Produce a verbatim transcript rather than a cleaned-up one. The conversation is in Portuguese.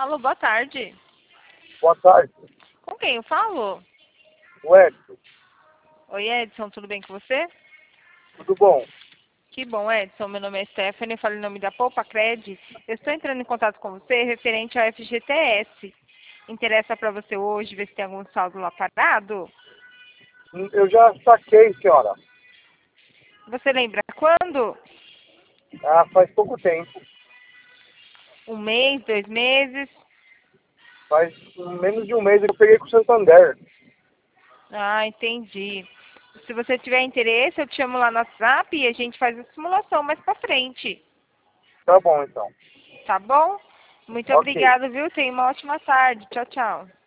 Alô, boa tarde. Boa tarde. Com quem eu falo? O Edson. Oi, Edson, tudo bem com você? Tudo bom? Que bom, Edson. Meu nome é Stephanie, eu falo em nome da Poupa Cred. Eu estou entrando em contato com você referente ao F G T S. Interessa para você hoje ver se tem algum saldo lá parado? Eu já saquei, senhora. Você lembra quando? Ah, faz pouco tempo. Um mês, dois meses? Faz menos de um mês que eu peguei com o Santander. Ah, entendi. Se você tiver interesse, eu te chamo lá no WhatsApp e a gente faz a simulação mais pra frente. Tá bom, então. Tá bom? Muito Ok. obrigada, viu? Tenha uma ótima tarde. Tchau, tchau.